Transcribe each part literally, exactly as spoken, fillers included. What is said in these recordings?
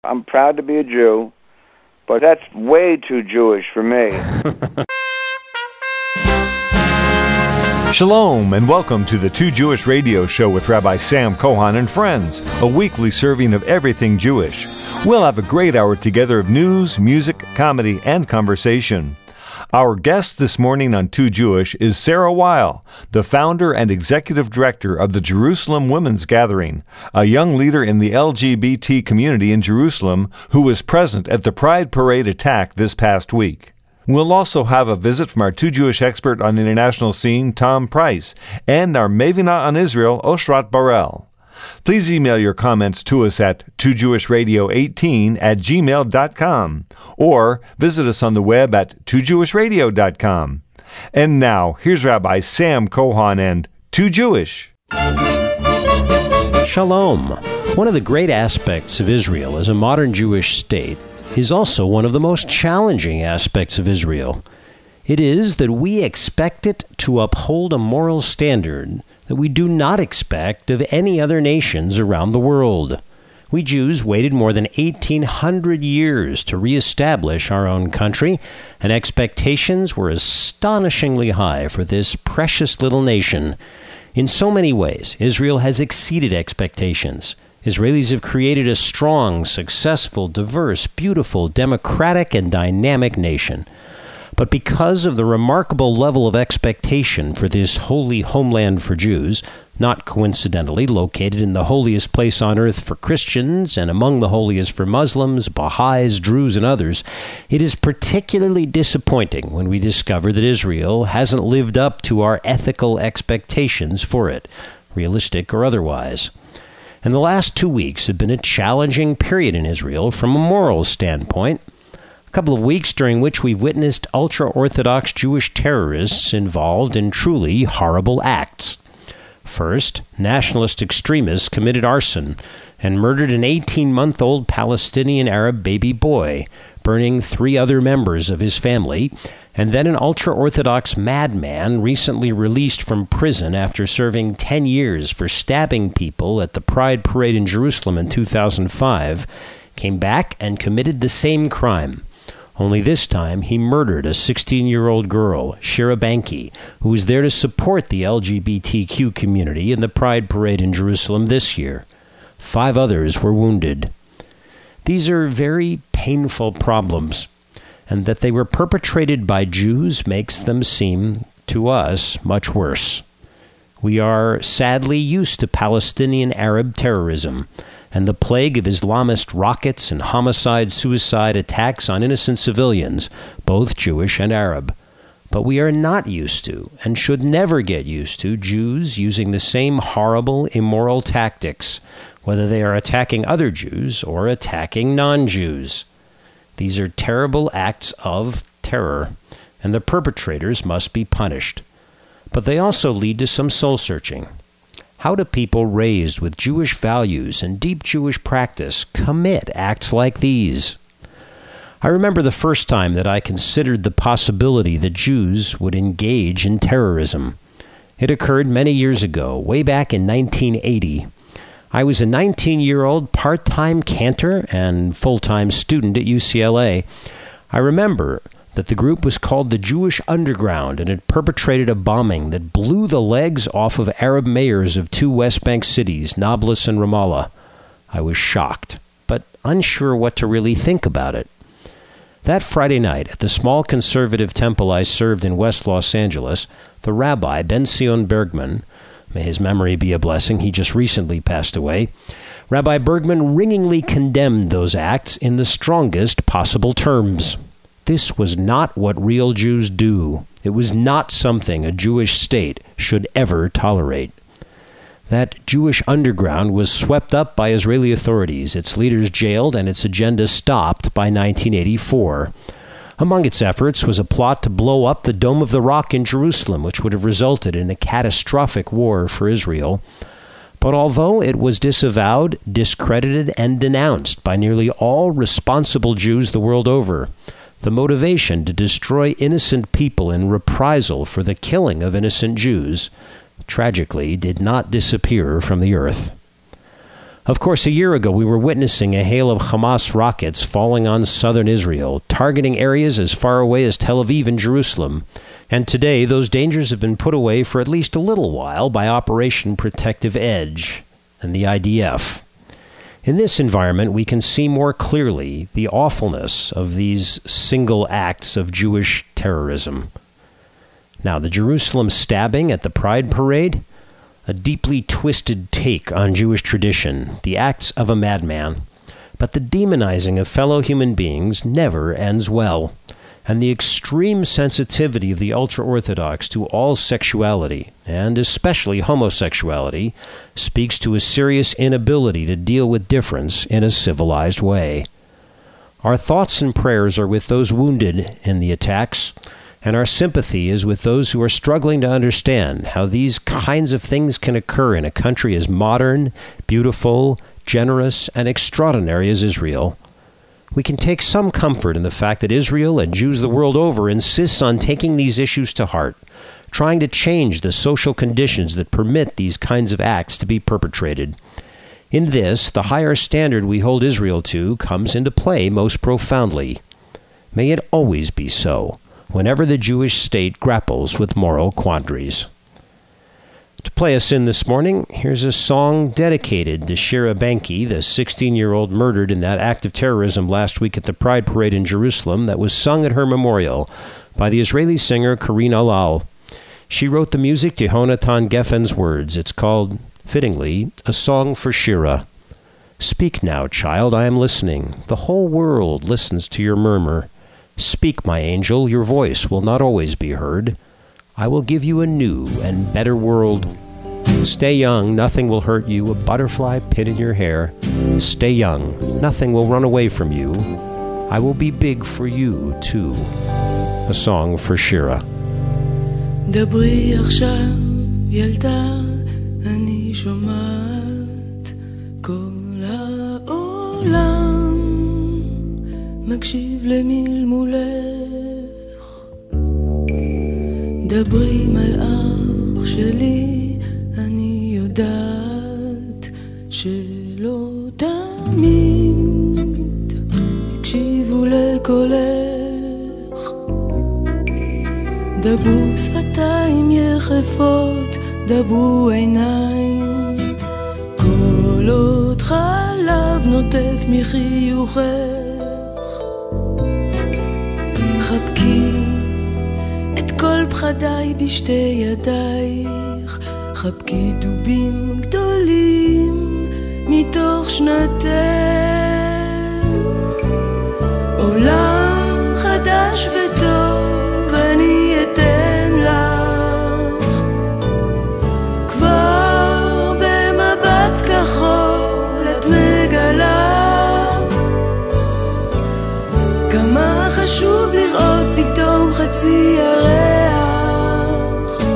I'm proud to be a Jew, but that's way too Jewish for me. Shalom, and welcome to the Two Jewish Radio Show with Rabbi Sam Kohan and friends, a weekly serving of everything Jewish. We'll have a great hour together of news, music, comedy, and conversation. Our guest this morning on Two Jewish is Sarah Weil, the founder and executive director of the Jerusalem Women's Gathering, a young leader in the L G B T community in Jerusalem who was present at the Pride Parade attack this past week. We'll also have a visit from our Two Jewish expert on the international scene, Tom Price, and our Mavina on Israel, Oshrat Barel. Please email your comments to us at two jewish radio eighteen at gmail dot com or visit us on the web at two jewish radio dot com. And now, here's Rabbi Sam Kohan and Two Jewish. Shalom. One of the great aspects of Israel as a modern Jewish state is also one of the most challenging aspects of Israel. It is that we expect it to uphold a moral standard that we do not expect of any other nations around the world. We Jews waited more than eighteen hundred years to reestablish our own country, and expectations were astonishingly high for this precious little nation. In so many ways, Israel has exceeded expectations. Israelis have created a strong, successful, diverse, beautiful, democratic, and dynamic nation. But because of the remarkable level of expectation for this holy homeland for Jews, not coincidentally located in the holiest place on earth for Christians and among the holiest for Muslims, Baha'is, Druze, and others, it is particularly disappointing when we discover that Israel hasn't lived up to our ethical expectations for it, realistic or otherwise. And the last two weeks have been a challenging period in Israel from a moral standpoint. A couple of weeks during which we've witnessed ultra-Orthodox Jewish terrorists involved in truly horrible acts. First, nationalist extremists committed arson and murdered an eighteen-month-old Palestinian Arab baby boy, burning three other members of his family, and then an ultra-Orthodox madman recently released from prison after serving ten years for stabbing people at the Pride Parade in Jerusalem in two thousand five, came back and committed the same crime. Only this time, he murdered a sixteen-year-old girl, Shira Banki, who was there to support the L G B T Q community in the Pride Parade in Jerusalem this year. Five others were wounded. These are very painful problems, and that they were perpetrated by Jews makes them seem, to us, much worse. We are sadly used to Palestinian Arab terrorism, and the plague of Islamist rockets and homicide-suicide attacks on innocent civilians, both Jewish and Arab. But we are not used to, and should never get used to, Jews using the same horrible, immoral tactics, whether they are attacking other Jews or attacking non-Jews. These are terrible acts of terror, and the perpetrators must be punished. But they also lead to some soul-searching. How do people raised with Jewish values and deep Jewish practice commit acts like these? I remember the first time that I considered the possibility that Jews would engage in terrorism. It occurred many years ago, way back in nineteen eighty. I was a nineteen-year-old part-time cantor and full-time student at U C L A. I remember that the group was called the Jewish Underground and had perpetrated a bombing that blew the legs off of Arab mayors of two West Bank cities, Nablus and Ramallah. I was shocked, but unsure what to really think about it. That Friday night, at the small conservative temple I served in West Los Angeles, the rabbi, Ben Sion Bergman, may his memory be a blessing, he just recently passed away, Rabbi Bergman ringingly condemned those acts in the strongest possible terms. This was not what real Jews do. It was not something a Jewish state should ever tolerate. That Jewish underground was swept up by Israeli authorities, its leaders jailed, and its agenda stopped by nineteen eighty-four. Among its efforts was a plot to blow up the Dome of the Rock in Jerusalem, which would have resulted in a catastrophic war for Israel. But although it was disavowed, discredited, and denounced by nearly all responsible Jews the world over, the motivation to destroy innocent people in reprisal for the killing of innocent Jews, tragically, did not disappear from the earth. Of course, a year ago we were witnessing a hail of Hamas rockets falling on southern Israel, targeting areas as far away as Tel Aviv and Jerusalem. And today those dangers have been put away for at least a little while by Operation Protective Edge and the I D F. In this environment, we can see more clearly the awfulness of these single acts of Jewish terrorism. Now, the Jerusalem stabbing at the Pride Parade, a deeply twisted take on Jewish tradition, the acts of a madman. But the demonizing of fellow human beings never ends well, and the extreme sensitivity of the ultra-Orthodox to all sexuality, and especially homosexuality, speaks to a serious inability to deal with difference in a civilized way. Our thoughts and prayers are with those wounded in the attacks, and our sympathy is with those who are struggling to understand how these kinds of things can occur in a country as modern, beautiful, generous, and extraordinary as Israel. We can take some comfort in the fact that Israel and Jews the world over insist on taking these issues to heart, trying to change the social conditions that permit these kinds of acts to be perpetrated. In this, the higher standard we hold Israel to comes into play most profoundly. May it always be so, whenever the Jewish state grapples with moral quandaries. To play us in this morning, here's a song dedicated to Shira Benki, the sixteen-year-old murdered in that act of terrorism last week at the Pride Parade in Jerusalem that was sung at her memorial by the Israeli singer Karine Alal. She wrote the music to Yonatan Geffen's words. It's called, fittingly, A Song for Shira. Speak now, child, I am listening. The whole world listens to your murmur. Speak, my angel, your voice will not always be heard. I will give you a new and better world. Stay young, nothing will hurt you, a butterfly pin in your hair. Stay young, nothing will run away from you. I will be big for you, too. A song for Shira. דברי עכשיו, ילדה, אני שומעת כל העולם מקשיב למלמולך. דברי מלאך שלי, אני יודעת שלא תמיד הקשיבו לקולך. דברו שפתיים יחפות, דברו עיניים, כל עוד חלב נוטף מחיוכך. חבקי את כל פחדיי בשתי ידייך, חבקי דובים גדולים מתוך שנתך. עולם חדש וטוב אני אתן לך, כבר במבט כחול את מגלה כמה חשוב לראות פתאום חצי ירח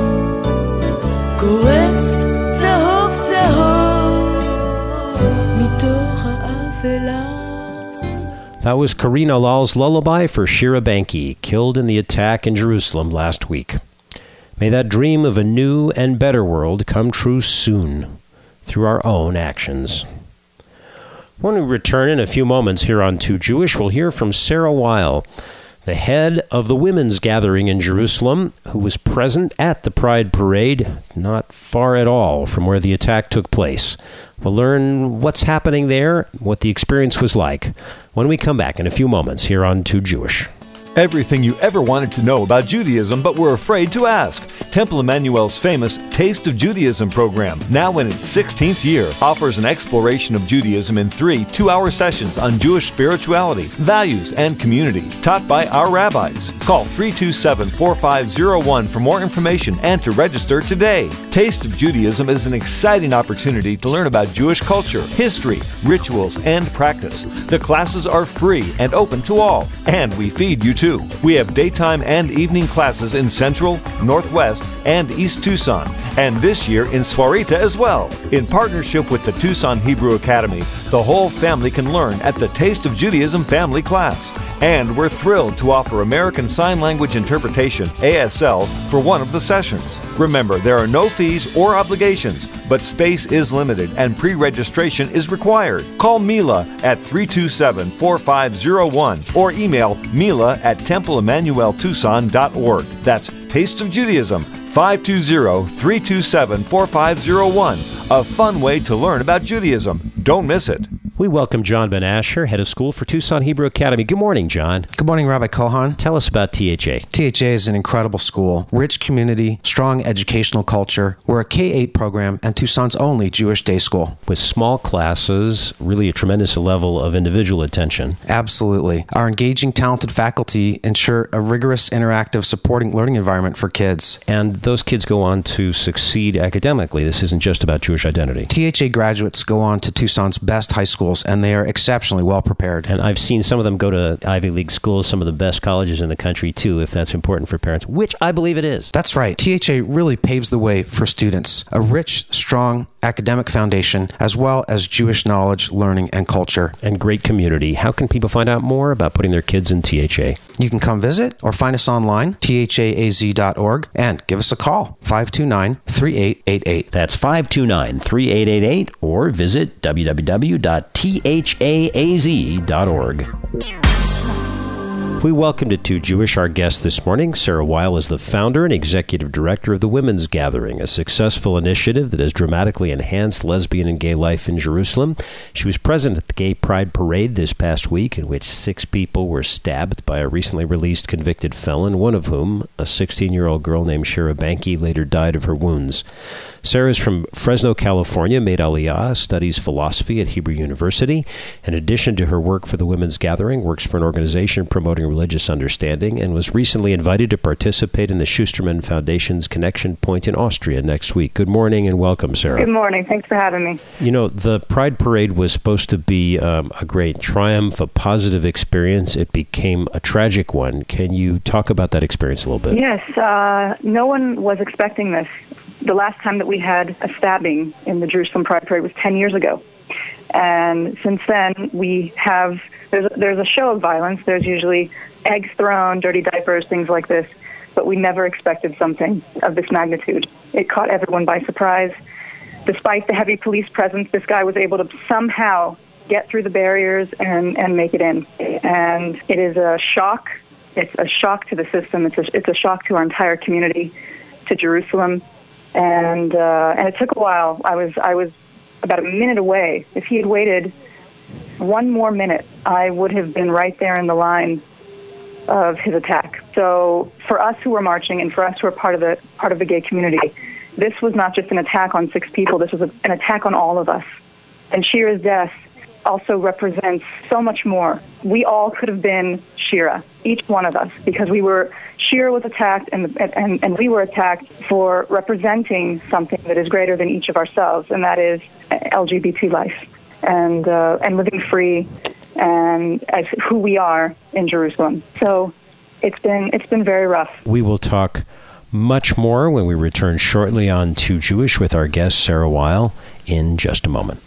קורץ צהוב צהוב מתוך האפלה. That was Karine Alal's lullaby for Shira Benki, killed in the attack in Jerusalem last week. May that dream of a new and better world come true soon, through our own actions. When we return in a few moments here on Too Jewish, we'll hear from Sarah Weil, the head of the women's gathering in Jerusalem, who was present at the Pride Parade, not far at all from where the attack took place. We'll learn what's happening there, what the experience was like, when we come back in a few moments here on Too Jewish. Everything you ever wanted to know about Judaism but were afraid to ask. Temple Emmanuel's famous Taste of Judaism program, now in its sixteenth year, offers an exploration of Judaism in three two-hour sessions on Jewish spirituality, values, and community, taught by our rabbis. Call three two seven, four five zero one for more information and to register today. Taste of Judaism is an exciting opportunity to learn about Jewish culture, history, rituals, and practice. The classes are free and open to all, and we feed you too. We have daytime and evening classes in Central, Northwest, and East Tucson, and this year in Swarita as well. In partnership with the Tucson Hebrew Academy, the whole family can learn at the Taste of Judaism family class. And we're thrilled to offer American Sign Language Interpretation, A S L, for one of the sessions. Remember, there are no fees or obligations, but space is limited and pre-registration is required. Call Mila at three two seven, four five zero one or email Mila at temple emmanuel tucson dot org. That's Taste of Judaism, five two zero, three two seven, four five zero one. A fun way to learn about Judaism. Don't miss it. We welcome John Ben Asher, head of school for Tucson Hebrew Academy. Good morning, John. Good morning, Rabbi Kohan. Tell us about T H A. T H A is an incredible school, rich community, strong educational culture. We're a K eight program and Tucson's only Jewish day school. With small classes, really a tremendous level of individual attention. Absolutely. Our engaging, talented faculty ensure a rigorous, interactive, supporting learning environment for kids. And those kids go on to succeed academically. This isn't just about Jewish identity. T H A graduates go on to Tucson's best high schools, and they are exceptionally well prepared. And I've seen some of them go to Ivy League schools, some of the best colleges in the country, too, if that's important for parents, which I believe it is. That's right. T H A really paves the way for students. A rich, strong academic foundation, as well as Jewish knowledge, learning, and culture. And great community. How can people find out more about putting their kids in T H A? You can come visit or find us online, T H A A Z dot org, and give us a call, five two nine, three eight eight eight. That's five two nine, three eight eight eight, or visit w w w dot t h a a z dot org. We welcome to Too Jewish our guest this morning. Sarah Weil is the founder and executive director of the Women's Gathering, a successful initiative that has dramatically enhanced lesbian and gay life in Jerusalem. She was present at the Gay Pride Parade this past week, in which six people were stabbed by a recently released convicted felon, one of whom, a sixteen-year-old girl named Shira Banky, later died of her wounds. Sarah is from Fresno, California, made Aliyah, studies philosophy at Hebrew University. In addition to her work for the Women's Gathering, works for an organization promoting religious understanding, and was recently invited to participate in the Schusterman Foundation's Connection Point in Austria next week. Good morning and welcome, Sarah. Good morning. Thanks for having me. You know, the Pride Parade was supposed to be um, a great triumph, a positive experience. It became a tragic one. Can you talk about that experience a little bit? Yes. Uh, no one was expecting this. The last time that we had a stabbing in the Jerusalem Pride Parade was ten years ago. And since then, we have, there's a, there's a show of violence. There's usually eggs thrown, dirty diapers, things like this. But we never expected something of this magnitude. It caught everyone by surprise. Despite the heavy police presence, this guy was able to somehow get through the barriers and, and make it in. And it is a shock. It's a shock to the system. It's a, it's a shock to our entire community, to Jerusalem. And uh, and it took a while. I was I was about a minute away. If he had waited one more minute, I would have been right there in the line of his attack. So for us who were marching and for us who are part of the part of the gay community, this was not just an attack on six people. This was a, an attack on all of us. And Shira's death also represents so much more. We all could have been Shira, each one of us, because we were, Shira was attacked and, and, and we were attacked for representing something that is greater than each of ourselves, and that is L G B T life and uh, and living free and as who we are in Jerusalem. So it's been it's been very rough. We will talk much more when we return shortly on Too Jewish with our guest Sarah Weil in just a moment.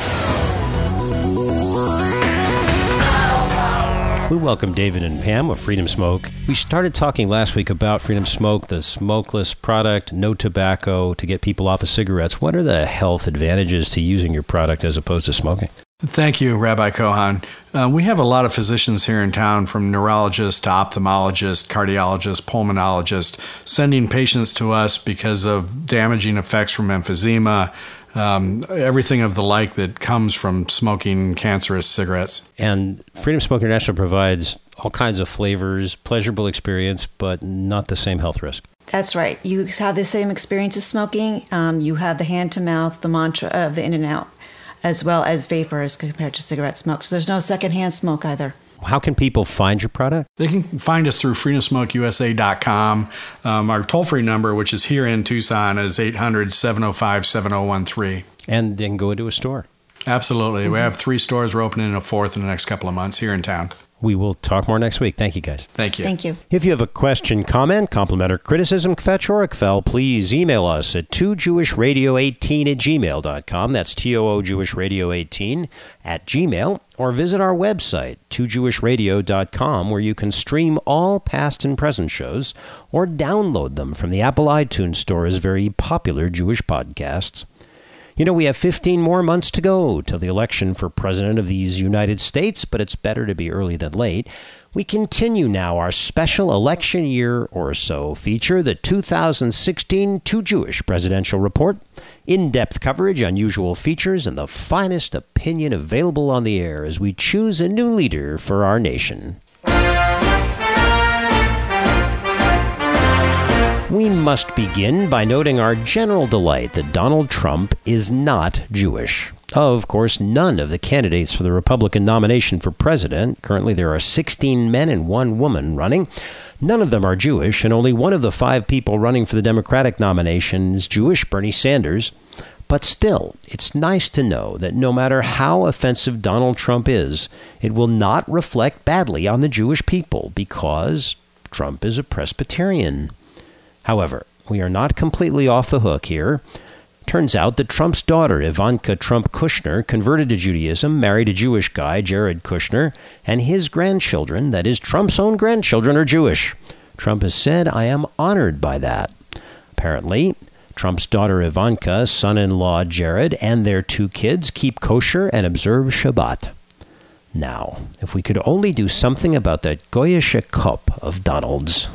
We welcome David and Pam of Freedom Smoke. We started talking last week about Freedom Smoke, the smokeless product, no tobacco, to get people off of cigarettes. What are the health advantages to using your product as opposed to smoking? Thank you, Rabbi Kohan. Uh, we have a lot of physicians here in town, from neurologists to ophthalmologists, cardiologists, pulmonologists, sending patients to us because of damaging effects from emphysema, Um, everything of the like that comes from smoking cancerous cigarettes. And Freedom Smoke International provides all kinds of flavors, pleasurable experience, but not the same health risk. That's right. You have the same experience as smoking. Um, you have the hand-to-mouth, the mantra of the in and out, as well as vapor as compared to cigarette smoke. So there's no secondhand smoke either. How can people find your product? They can find us through freedom smoke u s a dot com. Um, our toll-free number, which is here in Tucson, is eight hundred, seven oh five, seven oh one three. And then go into a store. Absolutely. Mm-hmm. We have three stores. We're opening a fourth in the next couple of months here in town. We will talk more next week. Thank you, guys. Thank you. Thank you. If you have a question, comment, compliment, or criticism, kvetch or kvel, please email us at two jewish radio eighteen at gmail dot com. That's T O O Jewish Radio eighteen at Gmail. Or visit our website, two jewish radio dot com, where you can stream all past and present shows or download them from the Apple iTunes Store as very popular Jewish podcasts. You know, we have fifteen more months to go till the election for President of these United States, but it's better to be early than late. We continue now our special election year or so feature, the two thousand sixteen Too Jewish Presidential Report, in-depth coverage, unusual features, and the finest opinion available on the air as we choose a new leader for our nation. We must begin by noting our general delight that Donald Trump is not Jewish. Of course, none of the candidates for the Republican nomination for president, currently there are sixteen men and one woman running, none of them are Jewish, and only one of the five people running for the Democratic nomination is Jewish, Bernie Sanders. But still, it's nice to know that no matter how offensive Donald Trump is, it will not reflect badly on the Jewish people because Trump is a Presbyterian. However, we are not completely off the hook here. Turns out that Trump's daughter, Ivanka Trump Kushner, converted to Judaism, married a Jewish guy, Jared Kushner, and his grandchildren, that is, Trump's own grandchildren, are Jewish. Trump has said, "I am honored by that." Apparently, Trump's daughter Ivanka, son-in-law Jared, and their two kids keep kosher and observe Shabbat. Now, if we could only do something about that goyish cup of Donald's.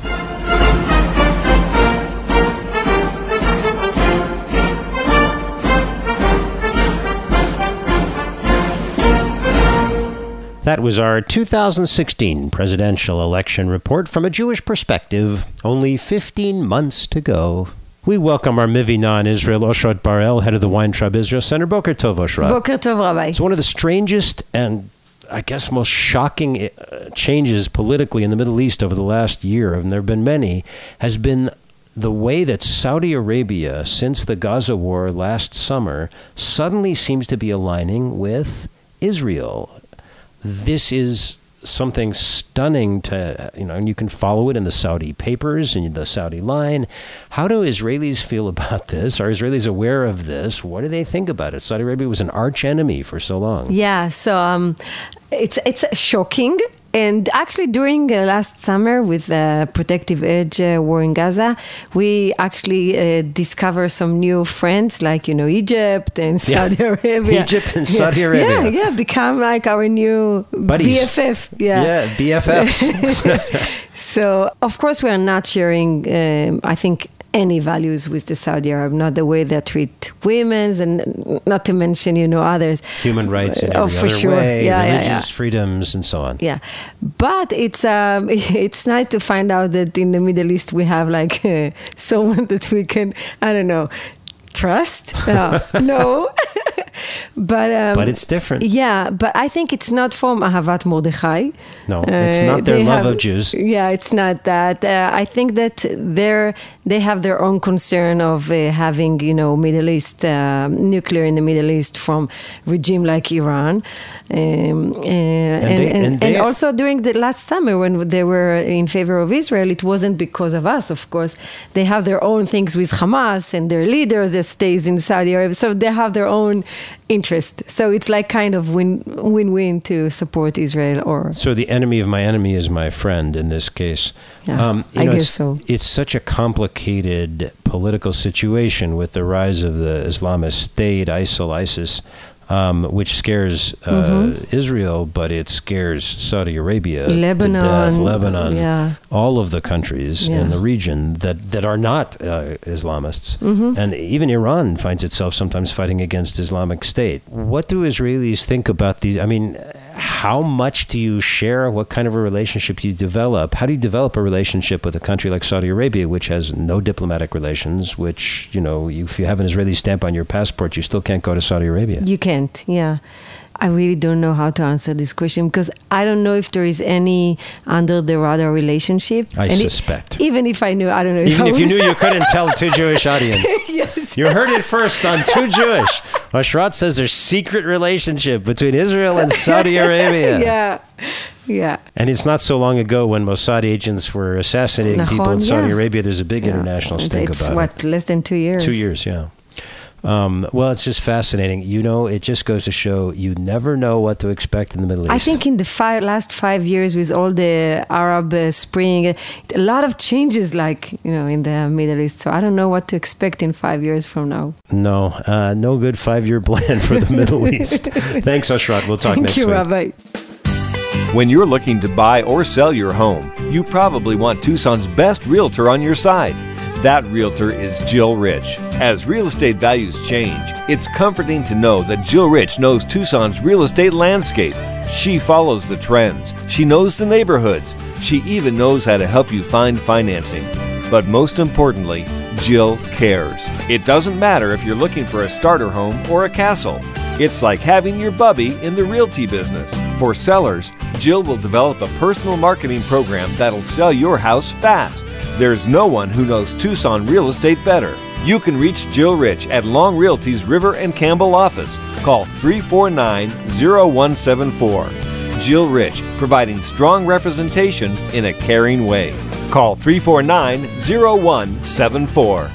That was our two thousand sixteen presidential election report from a Jewish perspective. Only fifteen months to go. We welcome our Mivina in Israel, Oshrat Barel, head of the Weintraub Israel Center. Boker Tov, Oshrat. Boker Tov, Rabbi. It's one of the strangest and, I guess, most shocking uh, changes politically in the Middle East over the last year, and there have been many, has been the way that Saudi Arabia, since the Gaza war last summer, suddenly seems to be aligning with Israel. This is something stunning to, you know, and you can follow it in the Saudi papers and the Saudi line. How do Israelis feel about this? Are Israelis aware of this? What do they think about it? Saudi Arabia was an arch enemy for so long. Yeah, so um, it's it's shocking. And actually, during uh, last summer with the Protective Edge uh, war in Gaza, we actually uh, discovered some new friends like, you know, Egypt and Saudi yeah. Arabia. Egypt and yeah. Saudi Arabia. Yeah, yeah, become like our new buddies. B F F. Yeah, yeah B F Fs. So, of course, we are not sharing, um, I think, any values with the Saudi Arab, not the way they treat women, and not to mention, you know, others. Human rights in every oh, for other sure. way, yeah, religious yeah, yeah. freedoms, and so on. Yeah, but it's um, it's nice to find out that in the Middle East we have like uh, someone that we can, I don't know, trust. Uh, no. But um, but it's different. Yeah, but I think it's not from Ahavat Mordechai. No, it's not their uh, love have, of Jews. Yeah, it's not that. Uh, I think that they're they have their own concern of uh, having, you know, Middle East uh, nuclear in the Middle East from regime like Iran, um, uh, and and, they, and, and, they, and also during the last summer when they were in favor of Israel, it wasn't because of us. Of course, they have their own things with Hamas and their leaders that stays in Saudi Arabia, so they have their own interest. So it's like kind of win win win to support Israel. Or so the enemy of my enemy is my friend in this case. Yeah, um, you I know, guess it's, so. It's such a complicated political situation with the rise of the Islamist State, ISIL, ISIS, um, which scares uh, mm-hmm. Israel, but it scares Saudi Arabia Lebanon, to death, Lebanon, yeah. all of the countries yeah. in the region that, that are not uh, Islamists. Mm-hmm. And even Iran finds itself sometimes fighting against Islamic State. What do Israelis think about these? I mean, how much do you share? What kind of a relationship do you develop? How do you develop a relationship with a country like Saudi Arabia, which has no diplomatic relations, which, you know, if you have an Israeli stamp on your passport, you still can't go to Saudi Arabia? You can't, yeah. I really don't know how to answer this question because I don't know if there is any under the radar relationship. I And suspect. It, even if I knew, I don't know. Even if, if I you would. knew you couldn't tell Too Jewish audience. Yes. You heard it first on Too Jewish. Oshrat says there's secret relationship between Israel and Saudi Arabia. Yeah. Yeah. And it's not so long ago when Mossad agents were assassinating people in Nahon, Saudi yeah. Arabia. There's a big Yeah. international It's- stink it's about what, it. less than two years? Two years, yeah. Um, well, it's just fascinating. You know, it just goes to show you never know what to expect in the Middle East. I think in the five, last five years with all the Arab uh, Spring, a lot of changes like, you know, in the Middle East. So I don't know what to expect in five years from now. No, uh, no good five-year plan for the Middle East. Thanks, Oshrat. We'll talk Thank next you, week. Rabbi. When you're looking to buy or sell your home, you probably want Tucson's best realtor on your side. That realtor is Jill Rich. As real estate values change, it's comforting to know that Jill Rich knows Tucson's real estate landscape. She follows the trends. She knows the neighborhoods. She even knows how to help you find financing. But most importantly, Jill cares. It doesn't matter if you're looking for a starter home or a castle. It's like having your bubby in the realty business. For sellers, Jill will develop a personal marketing program that'll sell your house fast. There's no one who knows Tucson real estate better. You can reach Jill Rich at Long Realty's River and Campbell office. Call three four nine, zero one seven four. Jill Rich, providing strong representation in a caring way. Call three four nine, zero one seven four.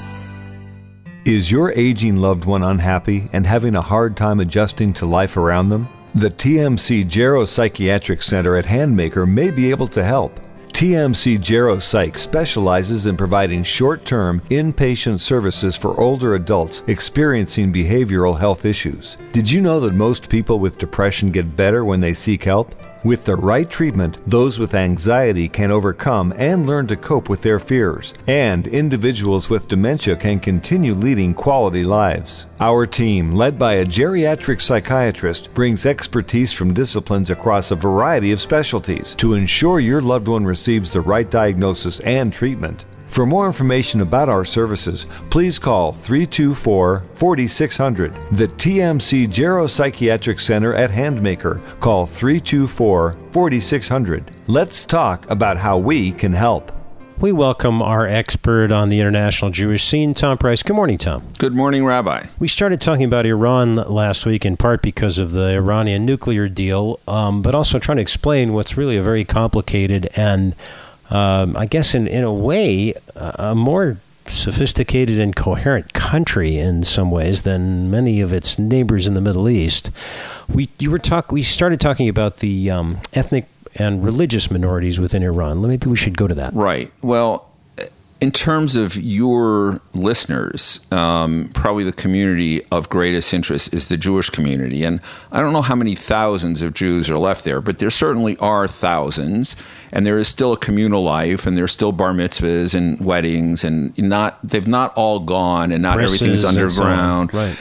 Is your aging loved one unhappy and having a hard time adjusting to life around them? The T M C Geropsychiatric Center at Handmaker may be able to help. T M C Geropsych specializes in providing short-term, inpatient services for older adults experiencing behavioral health issues. Did you know that most people with depression get better when they seek help? With the right treatment, those with anxiety can overcome and learn to cope with their fears, and individuals with dementia can continue leading quality lives. Our team, led by a geriatric psychiatrist, brings expertise from disciplines across a variety of specialties to ensure your loved one receives the right diagnosis and treatment. For more information about our services, please call three two four, four six zero zero. The T M C Geropsychiatric Center at Handmaker. Call three two four, four six zero zero. Let's talk about how we can help. We welcome our expert on the international Jewish scene, Tom Price. Good morning, Tom. Good morning, Rabbi. We started talking about Iran last week in part because of the Iranian nuclear deal, um, but also trying to explain what's really a very complicated and Um, I guess in, in a way, a more sophisticated and coherent country in some ways than many of its neighbors in the Middle East. We you were talk we started talking about the um, ethnic and religious minorities within Iran. Maybe we should go to that. Right. Well, in terms of your listeners, um, probably the community of greatest interest is the Jewish community. And I don't know how many thousands of Jews are left there, but there certainly are thousands. And there is still a communal life, and there's still bar mitzvahs and weddings, and not they've not all gone, and not Presses everything is underground. So right.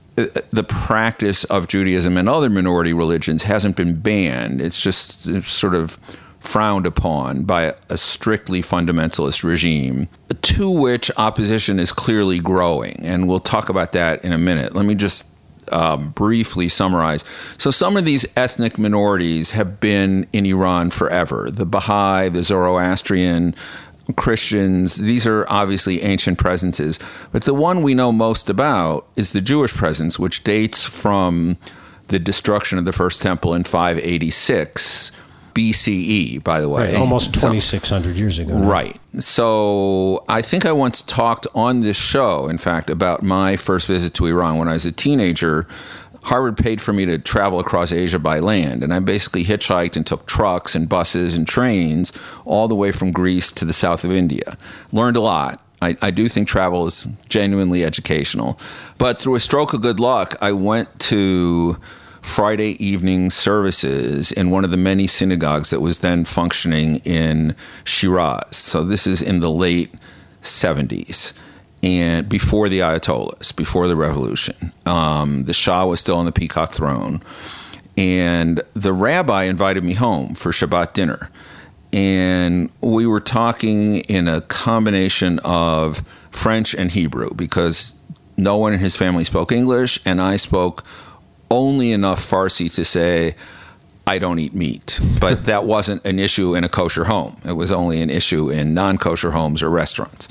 The practice of Judaism and other minority religions hasn't been banned. It's just it's sort of frowned upon by a strictly fundamentalist regime, to which opposition is clearly growing. And we'll talk about that in a minute. Let me just uh, briefly summarize. So some of these ethnic minorities have been in Iran forever. The Baha'i, the Zoroastrian, Christians, these are obviously ancient presences. But the one we know most about is the Jewish presence, which dates from the destruction of the first temple in five eighty-six B C E, by the way. Right, almost twenty-six hundred years ago. Now. Right. So I think I once talked on this show, in fact, about my first visit to Iran when I was a teenager. Harvard paid for me to travel across Asia by land, and I basically hitchhiked and took trucks and buses and trains all the way from Greece to the south of India. Learned a lot. I, I do think travel is genuinely educational. But through a stroke of good luck, I went to Friday evening services in one of the many synagogues that was then functioning in Shiraz. So this is in the late seventies. And before the Ayatollahs, before the revolution, um, the Shah was still on the peacock throne. And the rabbi invited me home for Shabbat dinner. And we were talking in a combination of French and Hebrew because no one in his family spoke English, and I spoke only enough Farsi to say, I don't eat meat. But that wasn't an issue in a kosher home. It was only an issue in non-kosher homes or restaurants.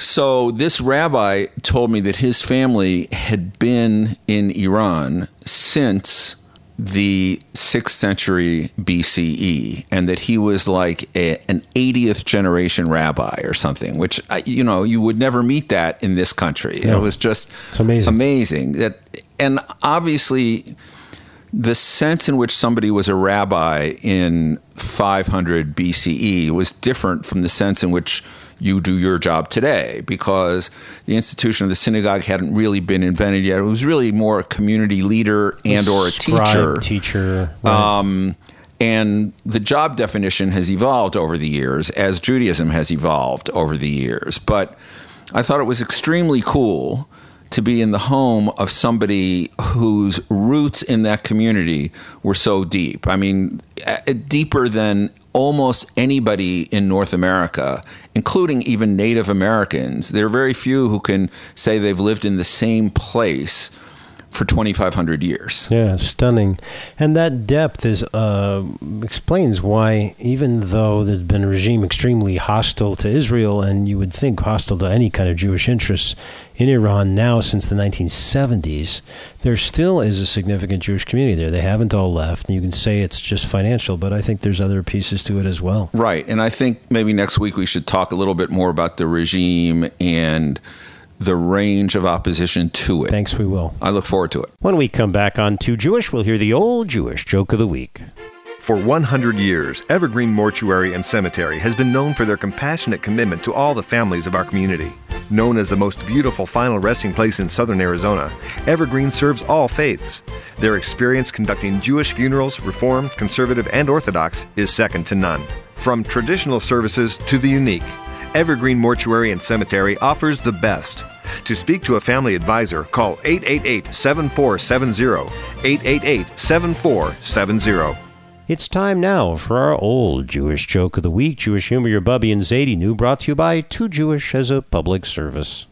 So this rabbi told me that his family had been in Iran since the sixth century B C E, and that he was like a, an eightieth generation rabbi or something, which, you know, you would never meet that in this country. Yeah. It was just it's amazing. amazing. That, and obviously, the sense in which somebody was a rabbi in five hundred B C E was different from the sense in which you do your job today, because the institution of the synagogue hadn't really been invented yet. It was really more a community leader and or a teacher. teacher. Right. Um, and the job definition has evolved over the years, as Judaism has evolved over the years. But I thought it was extremely cool to be in the home of somebody whose roots in that community were so deep. I mean, deeper than almost anybody in North America, including even Native Americans. There are very few who can say they've lived in the same place for twenty-five hundred years. Yeah, stunning. And that depth is uh, explains why, even though there's been a regime extremely hostile to Israel, and you would think hostile to any kind of Jewish interests in Iran now since the nineteen seventies, there still is a significant Jewish community there. They haven't all left, and you can say it's just financial, but I think there's other pieces to it as well. Right, and I think maybe next week we should talk a little bit more about the regime and the range of opposition to it. Thanks, we will. I look forward to it. When we come back on Too Jewish, we'll hear the old Jewish joke of the week. For one hundred years, Evergreen Mortuary and Cemetery has been known for their compassionate commitment to all the families of our community. Known as the most beautiful final resting place in southern Arizona, Evergreen serves all faiths. Their experience conducting Jewish funerals, Reformed, Conservative, and Orthodox is second to none. From traditional services to the unique, Evergreen Mortuary and Cemetery offers the best. To speak to a family advisor, call eight eight eight, seven four seven zero, eight eight eight, seven four seven zero. It's time now for our old Jewish joke of the week. Jewish humor, your Bubby and Zadie New, brought to you by Too Jewish as a public service.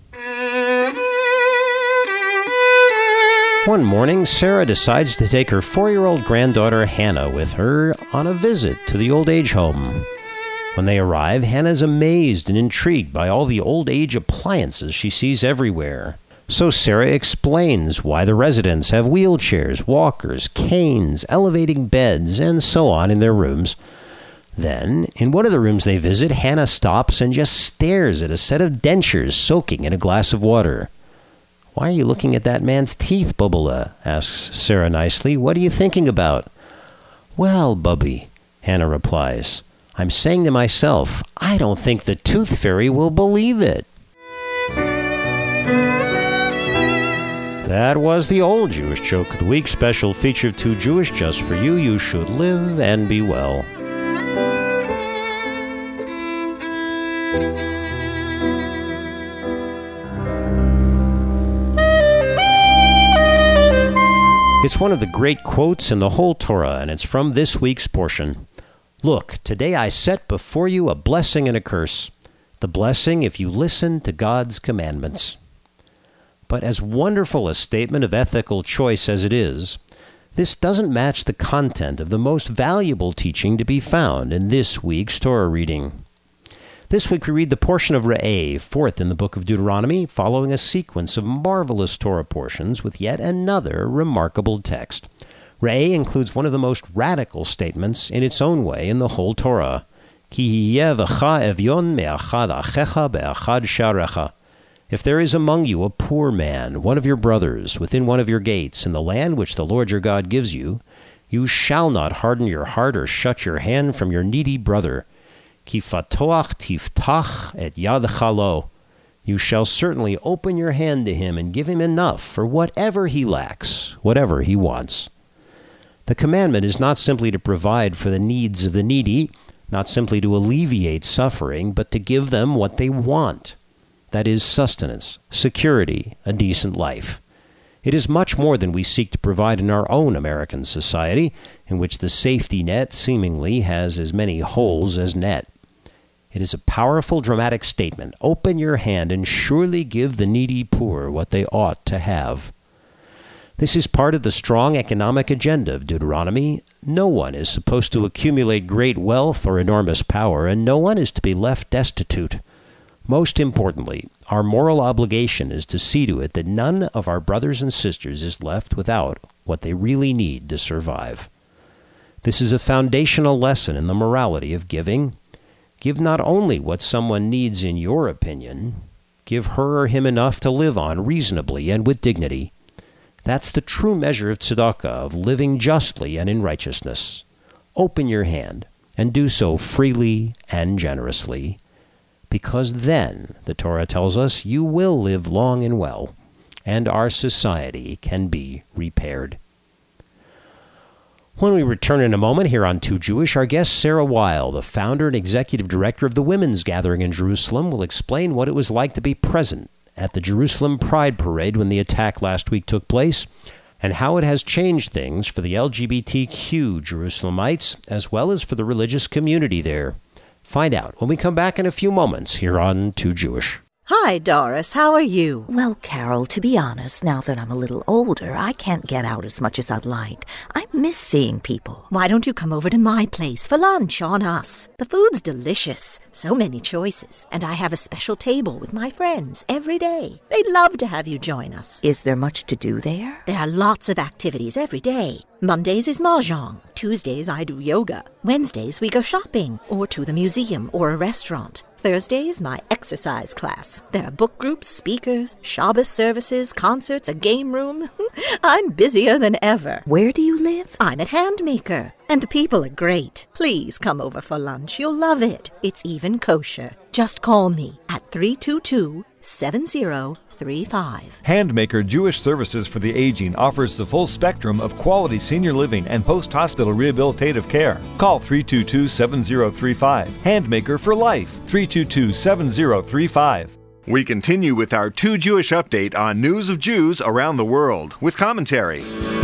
One morning, Sarah decides to take her four-year-old granddaughter Hannah with her on a visit to the old age home. When they arrive, Hannah is amazed and intrigued by all the old age appliances she sees everywhere. So Sarah explains why the residents have wheelchairs, walkers, canes, elevating beds, and so on in their rooms. Then, in one of the rooms they visit, Hannah stops and just stares at a set of dentures soaking in a glass of water. "Why are you looking at that man's teeth, Bubula?" asks Sarah nicely. "What are you thinking about?" "Well, Bubby," Hannah replies, "I'm saying to myself, I don't think the tooth fairy will believe it." That was the old Jewish joke of the week, special feature of Too Jewish just for you. You should live and be well. It's one of the great quotes in the whole Torah, and it's from this week's portion. "Look, today I set before you a blessing and a curse. The blessing if you listen to God's commandments." But as wonderful a statement of ethical choice as it is, this doesn't match the content of the most valuable teaching to be found in this week's Torah reading. This week we read the portion of Re'eh, fourth in the book of Deuteronomy, following a sequence of marvelous Torah portions with yet another remarkable text. Re'eh includes one of the most radical statements in its own way in the whole Torah. Ki hiyeh v'cha evyon me'achad achecha be'achad sharecha. If there is among you a poor man, one of your brothers, within one of your gates, in the land which the Lord your God gives you, you shall not harden your heart or shut your hand from your needy brother. Ki fatoach tiftach et yadcha lo. You shall certainly open your hand to him and give him enough for whatever he lacks, whatever he wants. The commandment is not simply to provide for the needs of the needy, not simply to alleviate suffering, but to give them what they want. That is sustenance, security, a decent life. It is much more than we seek to provide in our own American society, in which the safety net seemingly has as many holes as net. It is a powerful, dramatic statement. Open your hand and surely give the needy poor what they ought to have. This is part of the strong economic agenda of Deuteronomy. No one is supposed to accumulate great wealth or enormous power, and no one is to be left destitute. Most importantly, our moral obligation is to see to it that none of our brothers and sisters is left without what they really need to survive. This is a foundational lesson in the morality of giving. Give not only what someone needs in your opinion, give her or him enough to live on reasonably and with dignity. That's the true measure of tzedakah, of living justly and in righteousness. Open your hand and do so freely and generously, because then, the Torah tells us, you will live long and well, and our society can be repaired. When we return in a moment here on Too Jewish, our guest Sarah Weil, the founder and executive director of the Women's Gathering in Jerusalem, will explain what it was like to be present at the Jerusalem Pride Parade when the attack last week took place, and how it has changed things for the L G B T Q Jerusalemites, as well as for the religious community there. Find out when we come back in a few moments here on Too Jewish. Hi, Doris. How are you? Well, Carol, to be honest, now that I'm a little older, I can't get out as much as I'd like. I miss seeing people. Why don't you come over to my place for lunch on us? The food's delicious. So many choices. And I have a special table with my friends every day. They'd love to have you join us. Is there much to do there? There are lots of activities every day. Mondays is mahjong. Tuesdays I do yoga. Wednesdays we go shopping or to the museum or a restaurant. Thursdays, my exercise class. There are book groups, speakers, Shabbos services, concerts, a game room. I'm busier than ever. Where do you live? I'm at Handmaker. And the people are great. Please come over for lunch. You'll love it. It's even kosher. Just call me at three two two, seven zero three five. Handmaker Jewish Services for the Aging offers the full spectrum of quality senior living and post-hospital rehabilitative care. Call three two two, seven zero three five. Handmaker for life, three two two, seven zero three five. We continue with our Too Jewish update on news of Jews around the world with commentary.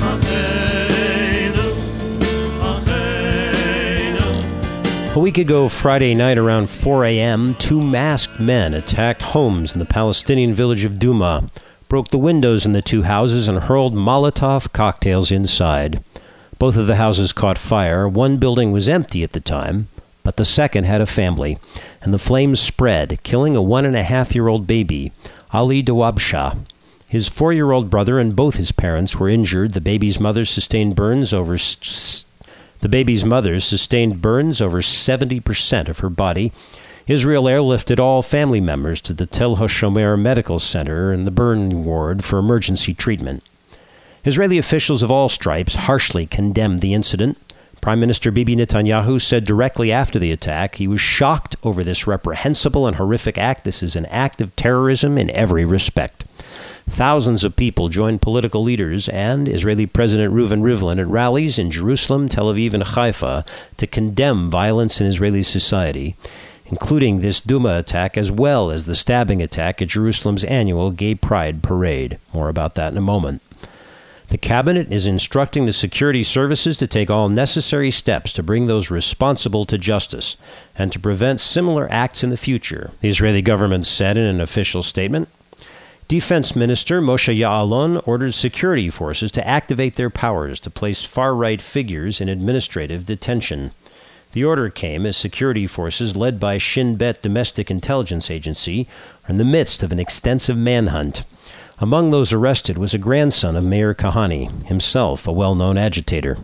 A week ago, Friday night around four a.m., two masked men attacked homes in the Palestinian village of Duma, broke the windows in the two houses, and hurled Molotov cocktails inside. Both of the houses caught fire. One building was empty at the time, but the second had a family, and the flames spread, killing a one-and-a-half-year-old baby, Ali Dawabshah. His four-year-old brother and both his parents were injured. The baby's mother sustained burns over... St- The baby's mother sustained burns over seventy percent of her body. Israel airlifted all family members to the Tel HaShomer Medical Center in the burn ward for emergency treatment. Israeli officials of all stripes harshly condemned the incident. Prime Minister Bibi Netanyahu said directly after the attack he was shocked over this reprehensible and horrific act. This is an act of terrorism in every respect. Thousands of people joined political leaders and Israeli President Reuven Rivlin at rallies in Jerusalem, Tel Aviv, and Haifa to condemn violence in Israeli society, including this Duma attack as well as the stabbing attack at Jerusalem's annual Gay Pride Parade. More about that in a moment. The cabinet is instructing the security services to take all necessary steps to bring those responsible to justice and to prevent similar acts in the future, the Israeli government said in an official statement. Defense Minister Moshe Ya'alon ordered security forces to activate their powers to place far-right figures in administrative detention. The order came as security forces led by Shin Bet Domestic Intelligence Agency are in the midst of an extensive manhunt. Among those arrested was a grandson of Meir Kahane, himself a well-known agitator.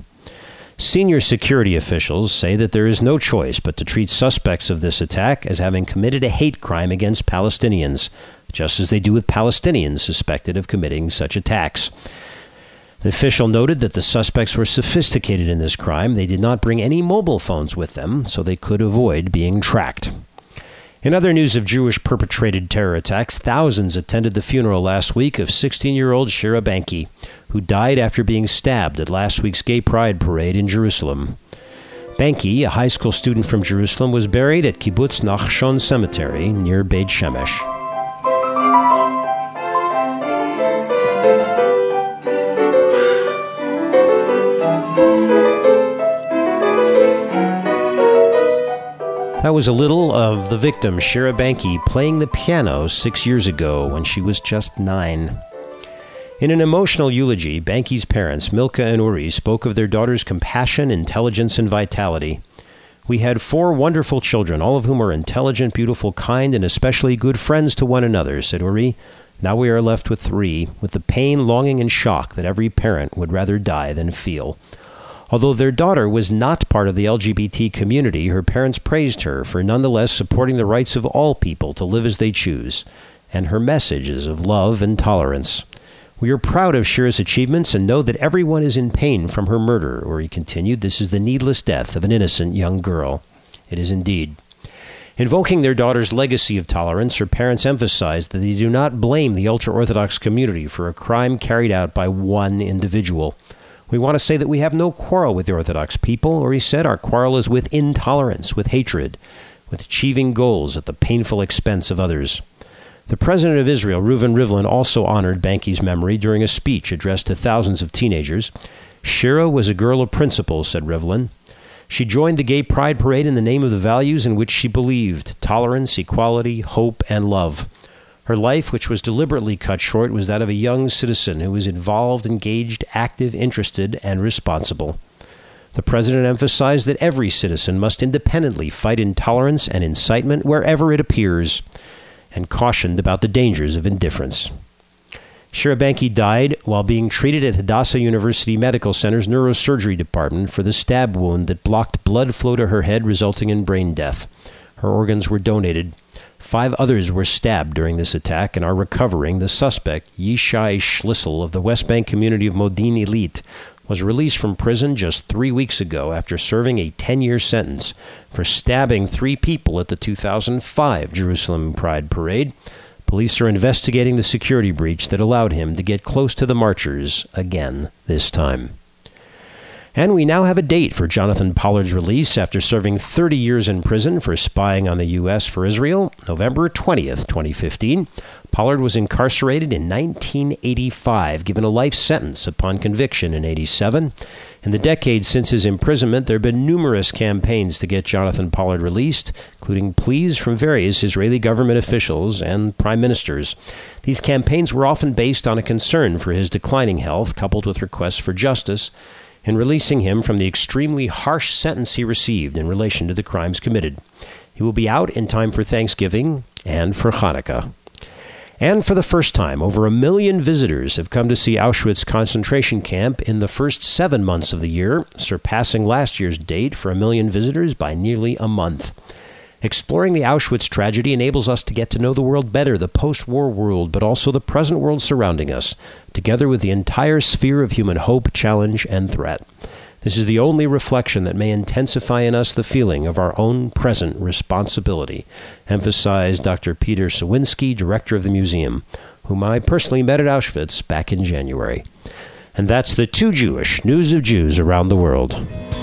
Senior security officials say that there is no choice but to treat suspects of this attack as having committed a hate crime against Palestinians, just as they do with Palestinians suspected of committing such attacks. The official noted that the suspects were sophisticated in this crime. They did not bring any mobile phones with them, so they could avoid being tracked. In other news of Jewish-perpetrated terror attacks, thousands attended the funeral last week of sixteen-year-old Shira Banki, who died after being stabbed at last week's Gay Pride Parade in Jerusalem. Banki, a high school student from Jerusalem, was buried at Kibbutz Nachshon Cemetery near Beit Shemesh. That was a little of the victim, Shira Banki, playing the piano six years ago when she was just nine. In an emotional eulogy, Banky's parents, Milka and Uri, spoke of their daughter's compassion, intelligence, and vitality. "We had four wonderful children, all of whom are intelligent, beautiful, kind, and especially good friends to one another," said Uri. "Now we are left with three, with the pain, longing, and shock that every parent would rather die than feel." Although their daughter was not part of the L G B T community, her parents praised her for nonetheless supporting the rights of all people to live as they choose, and her messages of love and tolerance. "We are proud of Shira's achievements and know that everyone is in pain from her murder," Uri continued. "This is the needless death of an innocent young girl." It is indeed. Invoking their daughter's legacy of tolerance, her parents emphasized that they do not blame the ultra-Orthodox community for a crime carried out by one individual. "We want to say that we have no quarrel with the Orthodox people," or he said, "our quarrel is with intolerance, with hatred, with achieving goals at the painful expense of others." The president of Israel, Reuven Rivlin, also honored Banky's memory during a speech addressed to thousands of teenagers. "Shira was a girl of principle," said Rivlin. "She joined the Gay Pride Parade in the name of the values in which she believed: tolerance, equality, hope, and love. Her life, which was deliberately cut short, was that of a young citizen who was involved, engaged, active, interested, and responsible." The president emphasized that every citizen must independently fight intolerance and incitement wherever it appears, and cautioned about the dangers of indifference. Shira Banky died while being treated at Hadassah University Medical Center's neurosurgery department for the stab wound that blocked blood flow to her head, resulting in brain death. Her organs were donated. Five others were stabbed during this attack and are recovering. The suspect, Yishai Schlissel of the West Bank community of Modin Elite, was released from prison just three weeks ago after serving a ten-year sentence for stabbing three people at the two thousand five Jerusalem Pride Parade. Police are investigating the security breach that allowed him to get close to the marchers again this time. And we now have a date for Jonathan Pollard's release after serving thirty years in prison for spying on the U S for Israel, November twentieth, twenty fifteen. Pollard was incarcerated in nineteen eighty-five, given a life sentence upon conviction in eighty-seven. In the decades since his imprisonment, there have been numerous campaigns to get Jonathan Pollard released, including pleas from various Israeli government officials and prime ministers. These campaigns were often based on a concern for his declining health, coupled with requests for justice, in releasing him from the extremely harsh sentence he received in relation to the crimes committed. He will be out in time for Thanksgiving and for Hanukkah. And for the first time, over a million visitors have come to see Auschwitz concentration camp in the first seven months of the year, surpassing last year's date for a million visitors by nearly a month. Exploring the Auschwitz tragedy enables us to get to know the world better, the post-war world, but also the present world surrounding us, together with the entire sphere of human hope, challenge, and threat. This is the only reflection that may intensify in us the feeling of our own present responsibility, emphasized Doctor Peter Sawinski, director of the museum, whom I personally met at Auschwitz back in January. And that's the Too Jewish News of Jews around the world.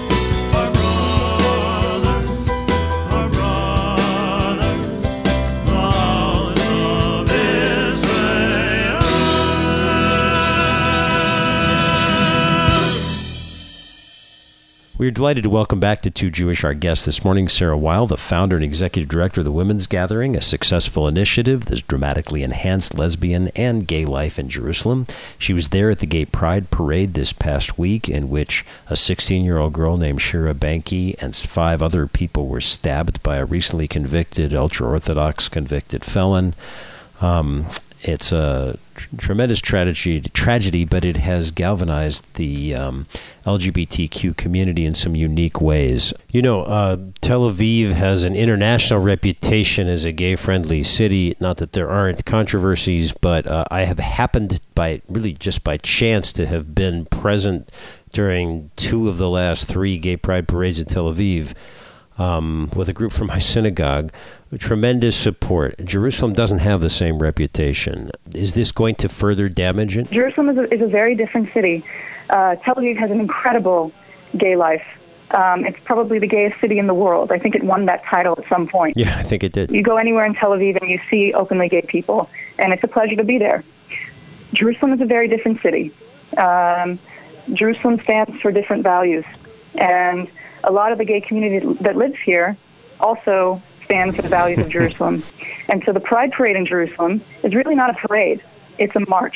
We are delighted to welcome back to Too Jewish our guest this morning, Sarah Weil, the founder and executive director of the Women's Gathering, a successful initiative that's dramatically enhanced lesbian and gay life in Jerusalem. She was there at the Gay Pride Parade this past week, in which a sixteen-year-old girl named Shira Banky and five other people were stabbed by a recently convicted, ultra-Orthodox convicted felon. Um, it's a tremendous tragedy, tragedy, but it has galvanized the um, L G B T Q community in some unique ways. You know, uh, Tel Aviv has an international reputation as a gay-friendly city. Not that there aren't controversies, but uh, I have happened by really just by chance to have been present during two of the last three gay pride parades in Tel Aviv. Um, with a group from my synagogue, tremendous support. Jerusalem doesn't have the same reputation. Is this going to further damage it? Jerusalem is a, is a very different city. Uh, Tel Aviv has an incredible gay life. Um, it's probably the gayest city in the world. I think it won that title at some point. Yeah, I think it did. You go anywhere in Tel Aviv and you see openly gay people, and it's a pleasure to be there. Jerusalem is a very different city. Um, Jerusalem stands for different values, and a lot of the gay community that lives here also stands for the values of Jerusalem. And so the Pride Parade in Jerusalem is really not a parade. It's a march.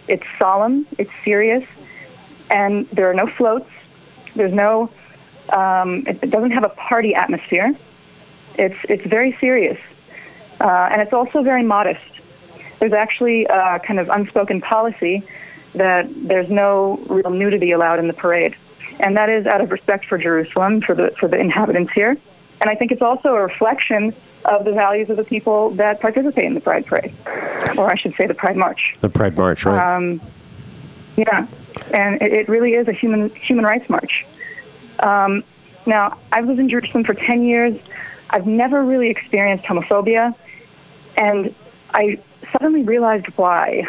It's solemn, it's serious, and there are no floats. There's no, um, it, it doesn't have a party atmosphere. It's it's very serious, uh, and it's also very modest. There's actually a kind of unspoken policy that there's no real nudity allowed in the parade, and that is out of respect for Jerusalem, for the for the inhabitants here. And I think it's also a reflection of the values of the people that participate in the Pride Parade, or I should say the Pride March. The Pride March, right? Um, yeah, and it, it really is a human human rights march. Um, now, I was in Jerusalem for ten years. I've never really experienced homophobia, and I suddenly realized why.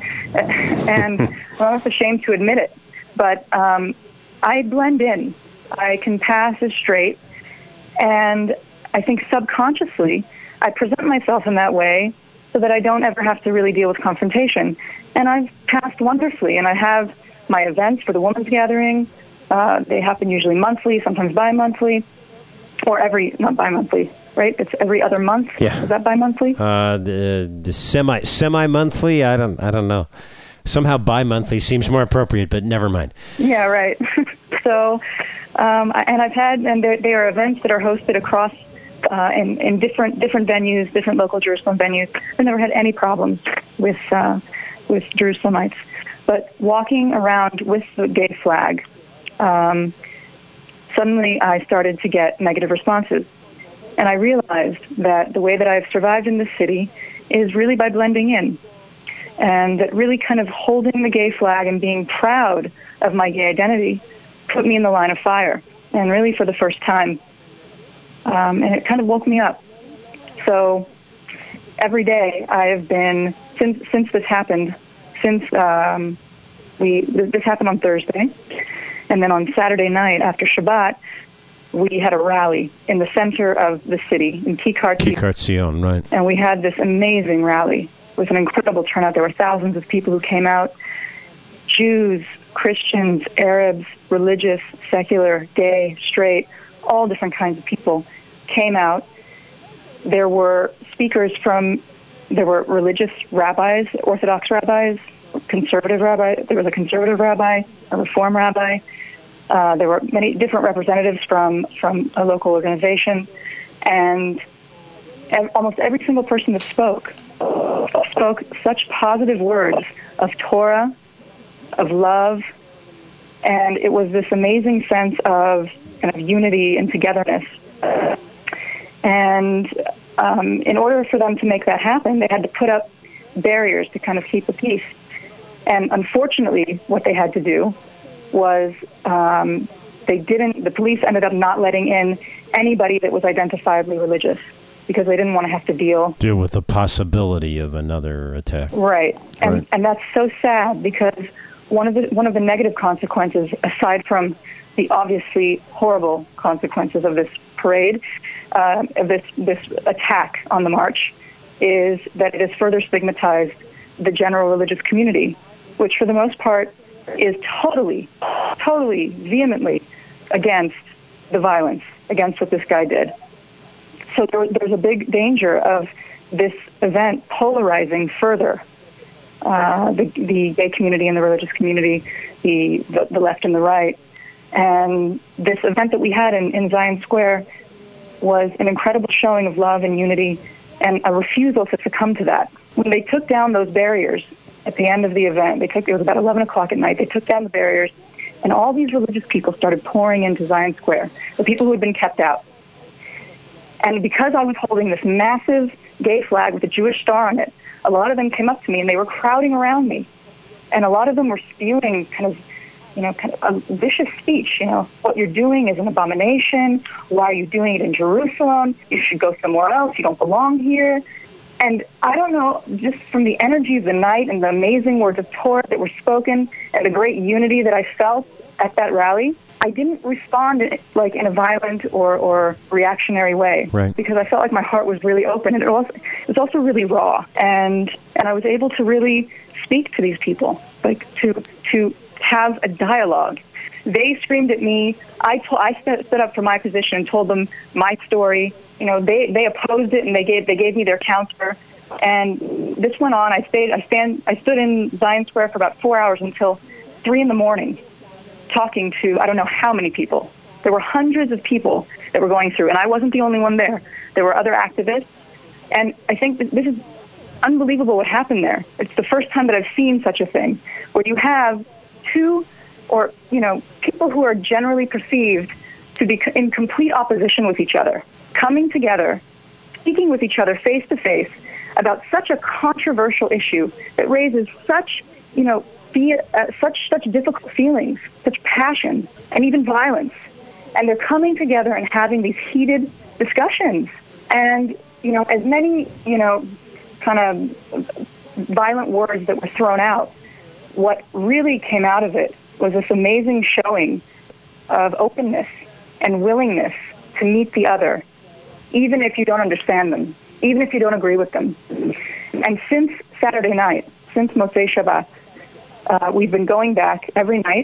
And I'm almost ashamed to admit it, but um, I blend in. I can pass as straight, and I think subconsciously I present myself in that way so that I don't ever have to really deal with confrontation. And I've passed wonderfully, and I have my events for the Women's Gathering. Uh, they happen usually monthly, sometimes bi-monthly, or every, not bi-monthly, right? It's every other month. Yeah. Is that bi-monthly? Uh, the, the semi, semi-monthly? I don't, I don't know. Somehow bi-monthly seems more appropriate, but never mind. Yeah, right. So, um, and I've had, and there, there are events that are hosted across uh, in, in different different venues, different local Jerusalem venues. I've never had any problems with uh, with Jerusalemites. But walking around with the gay flag, um, suddenly I started to get negative responses. And I realized that the way that I've survived in this city is really by blending in. And that really kind of holding the gay flag and being proud of my gay identity put me in the line of fire, and really for the first time. Um, and it kind of woke me up. So every day I have been, since since this happened, since um, we this happened on Thursday, and then on Saturday night after Shabbat, we had a rally in the center of the city, in Kikar Kikar Tzion, right. And we had this amazing rally with an incredible turnout. There were thousands of people who came out, Jews, Christians, Arabs, religious, secular, gay, straight, all different kinds of people came out. There were speakers from, there were religious rabbis, Orthodox rabbis, conservative rabbis. There was a conservative rabbi, a Reform rabbi. Uh, there were many different representatives from, from a local organization. And ev- almost every single person that spoke spoke such positive words of Torah, of love, and it was this amazing sense of kind of unity and togetherness. And um, in order for them to make that happen, they had to put up barriers to kind of keep the peace. And unfortunately, what they had to do was um, they didn't, the police ended up not letting in anybody that was identifiably religious, because they didn't want to have to deal deal with the possibility of another attack. Right, and right. and that's so sad, because one of the one of the negative consequences, aside from the obviously horrible consequences of this parade, uh, of this this attack on the march, is that it has further stigmatized the general religious community, which for the most part is totally, totally vehemently against the violence, against what this guy did. So there, there's a big danger of this event polarizing further uh, the, the gay community and the religious community, the, the, the left and the right. And this event that we had in, in Zion Square was an incredible showing of love and unity, and a refusal to succumb to that. When they took down those barriers at the end of the event, they took it was about eleven o'clock at night, they took down the barriers, and all these religious people started pouring into Zion Square, the people who had been kept out. And because I was holding this massive gay flag with a Jewish star on it, a lot of them came up to me and they were crowding around me. And a lot of them were spewing kind of, you know, kind of a vicious speech. You know, what you're doing is an abomination. Why are you doing it in Jerusalem? You should go somewhere else. You don't belong here. And I don't know, just from the energy of the night and the amazing words of Torah that were spoken and the great unity that I felt at that rally, I didn't respond like in a violent or, or reactionary way, right. because I felt like my heart was really open, and it was it was also really raw, and and I was able to really speak to these people, like to to have a dialogue. They screamed at me. I told I stood up for my position and told them my story you know, they, they opposed it, and they gave they gave me their counter. And this went on. I stayed. I stand. I stood in Zion Square for about four hours until three in the morning, talking to I don't know how many people. There were hundreds of people that were going through, and I wasn't the only one there. There were other activists, and I think that this is unbelievable what happened there. It's the first time that I've seen such a thing, where you have two, or you know, people who are generally perceived to be in complete opposition with each other, coming together, speaking with each other face to face about such a controversial issue that raises such, you know, be, uh, such such difficult feelings, such passion, and even violence. And they're coming together and having these heated discussions. And, you know, as many, you know, kind of violent words that were thrown out, what really came out of it was this amazing showing of openness and willingness to meet the other, even if you don't understand them, even if you don't agree with them. And since Saturday night, since Motzei Shabbat, uh, we've been going back every night,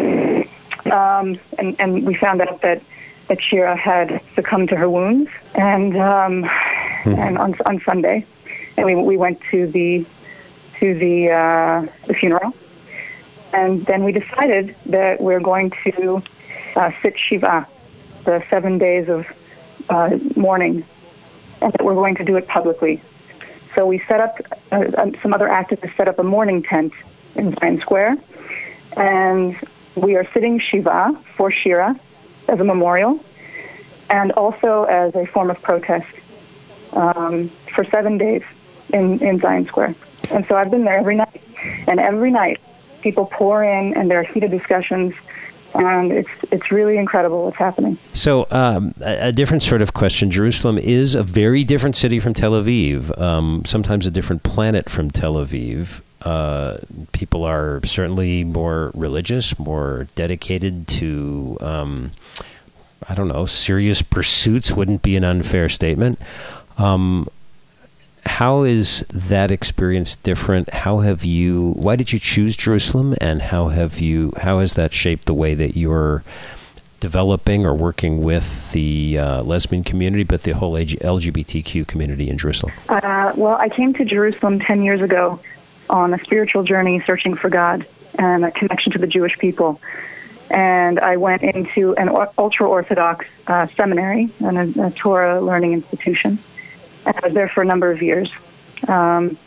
um, and, and we found out that, that Shira had succumbed to her wounds, and um, mm-hmm. and on on Sunday, and we we went to the to the uh, the funeral, and then we decided that we're going to uh, sit Shiva, the seven days of uh, mourning, and that we're going to do it publicly. So we set up, uh, some other activists set up a mourning tent in Zion Square, and we are sitting Shiva for Shira as a memorial, and also as a form of protest um, for seven days in, in Zion Square. And so I've been there every night, and every night people pour in, and there are heated discussions, and it's it's really incredible what's happening. So um, a, a different sort of question. Jerusalem is a very different city from Tel Aviv, um, sometimes a different planet from Tel Aviv. Uh, people are certainly more religious, more dedicated to, um, I don't know, serious pursuits wouldn't be an unfair statement. Um, how is that experience different? How have you, why did you choose Jerusalem, and how have you, how has that shaped the way that you're developing or working with the uh, lesbian community, but the whole L G B T Q community in Jerusalem? Uh, well, I came to Jerusalem ten years ago on a spiritual journey, searching for God and a connection to the Jewish people. And I went into an ultra-Orthodox uh, seminary and a, a Torah learning institution. And I was there for a number of years. Um,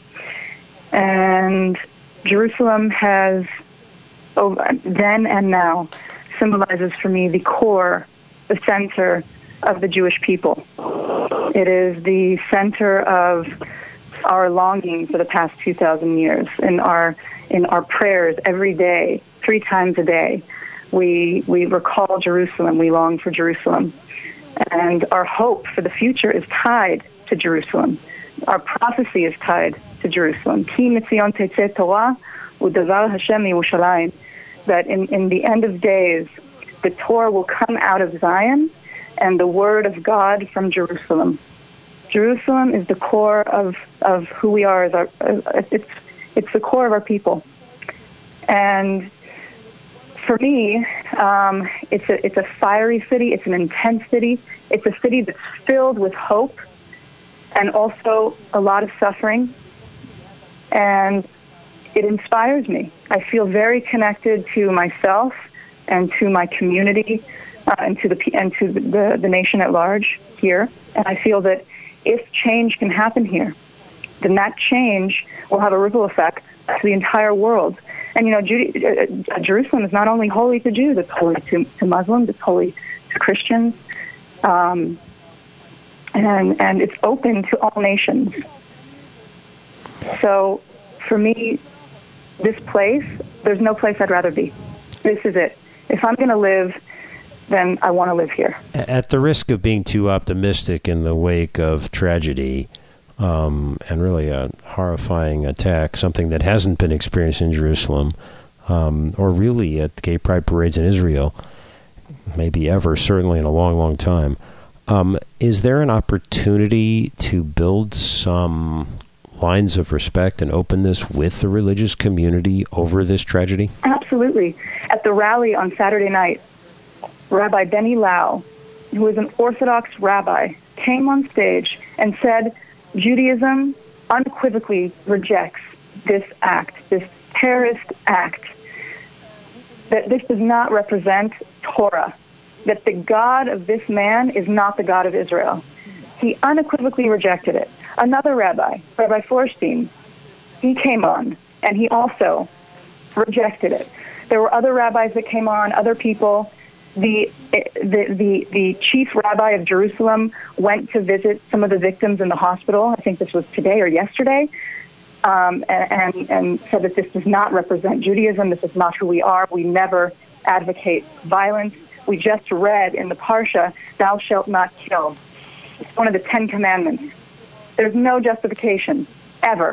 and Jerusalem has, oh, then and now, symbolizes for me the core, the center of the Jewish people. It is the center of our longing for the past two thousand years. In our in our prayers every day, three times a day, we we recall Jerusalem. We long for Jerusalem, and our hope for the future is tied to Jerusalem. Our prophecy is tied to Jerusalem. Ki mitzion tetzeh Torah u'davar Hashem Yerushalayim. That in in the end of days, the Torah will come out of Zion, and the word of God from Jerusalem. Jerusalem is the core of, of who we are. As our, uh, it's it's the core of our people, and for me, um, it's a it's a fiery city. It's an intense city. It's a city that's filled with hope, and also a lot of suffering. And it inspires me. I feel very connected to myself and to my community, uh, and to the and to the the nation at large here. And I feel that if change can happen here, then that change will have a ripple effect to the entire world. And, you know, Jude, uh, Jerusalem is not only holy to Jews, it's holy to, to Muslims, it's holy to Christians, um, and, and it's open to all nations. So, for me, this place, there's no place I'd rather be. This is it. If I'm going to live, then I want to live here. At the risk of being too optimistic in the wake of tragedy, um, and really a horrifying attack, something that hasn't been experienced in Jerusalem, um, or really at gay pride parades in Israel, maybe ever, certainly in a long, long time, um, is there an opportunity to build some lines of respect and openness with the religious community over this tragedy? Absolutely. At the rally on Saturday night, Rabbi Benny Lau, who is an Orthodox rabbi, came on stage and said Judaism unequivocally rejects this act, this terrorist act, that this does not represent Torah, that the God of this man is not the God of Israel. He unequivocally rejected it. Another rabbi, Rabbi Feuerstein, he came on, and he also rejected it. There were other rabbis that came on, other people. The, the the the chief rabbi of Jerusalem went to visit some of the victims in the hospital. I think this was today or yesterday, um, and, and and said that this does not represent Judaism. This is not who we are. We never advocate violence. We just read in the Parsha, "Thou shalt not kill." It's one of the Ten Commandments. There's no justification ever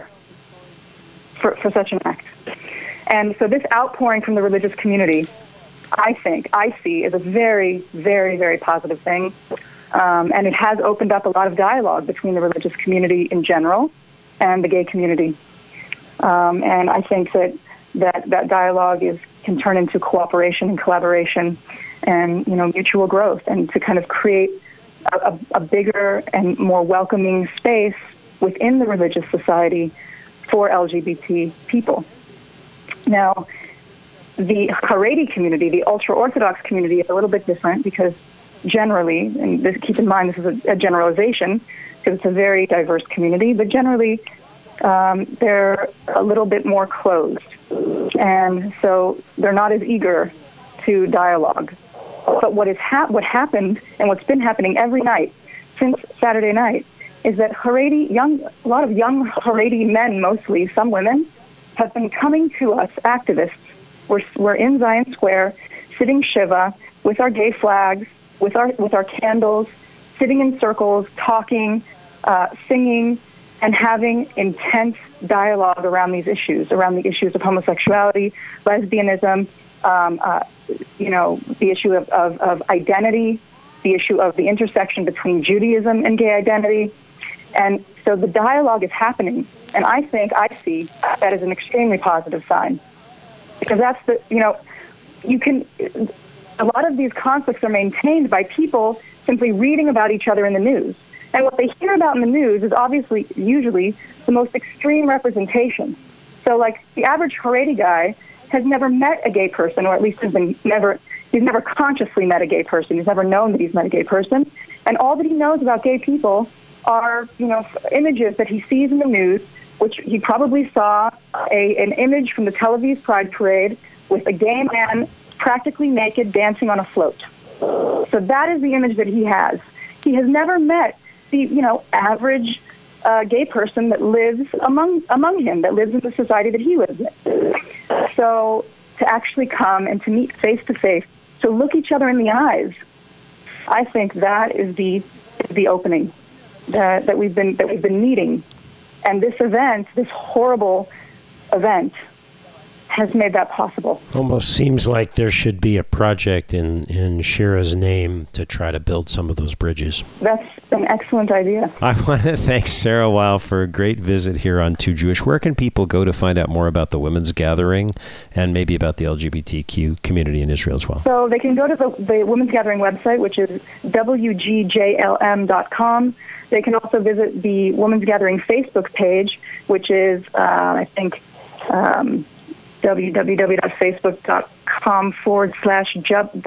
for for such an act. And so this outpouring from the religious community, I think, I see, is a very, very, very positive thing. Um, and it has opened up a lot of dialogue between the religious community in general and the gay community. Um, and I think that, that that dialogue is can turn into cooperation and collaboration and, you know, mutual growth, and to kind of create a, a, a bigger and more welcoming space within the religious society for L G B T people. Now, the Haredi community, the ultra-Orthodox community, is a little bit different because generally, and this, keep in mind this is a, a generalization because it's a very diverse community, but generally um, they're a little bit more closed. And so they're not as eager to dialogue. But what is ha- what happened and what's been happening every night since Saturday night is that Haredi, young, a lot of young Haredi men mostly, some women, have been coming to us, activists. We're, we're in Zion Square, sitting Shiva, with our gay flags, with our with our candles, sitting in circles, talking, uh, singing, and having intense dialogue around these issues, around the issues of homosexuality, lesbianism, um, uh, you know, the issue of, of, of identity, the issue of the intersection between Judaism and gay identity. And so the dialogue is happening. And I think, I see that as an extremely positive sign. Because that's the, you know, you can, a lot of these conflicts are maintained by people simply reading about each other in the news. And what they hear about in the news is obviously, usually, the most extreme representation. So, like, the average Haredi guy has never met a gay person, or at least has been never, he's never consciously met a gay person. He's never known that he's met a gay person. And all that he knows about gay people are, you know, images that he sees in the news, which he probably saw a, an image from the Tel Aviv Pride Parade with a gay man practically naked dancing on a float. So that is the image that he has. He has never met the, you know, average uh, gay person that lives among among him, that lives in the society that he lives in. So to actually come and to meet face to face, to look each other in the eyes, I think that is the the opening that, that we've been that we've been needing. And this event, this horrible event, has made that possible. Almost seems like there should be a project in, in Shira's name to try to build some of those bridges. That's an excellent idea. I want to thank Sarah Weil for a great visit here on Too Jewish. Where can people go to find out more about the Women's Gathering and maybe about the L G B T Q community in Israel as well? So they can go to the, the Women's Gathering website, which is W G J L M dot com. They can also visit the Women's Gathering Facebook page, which is, uh, I think, um, www.facebook.com forward slash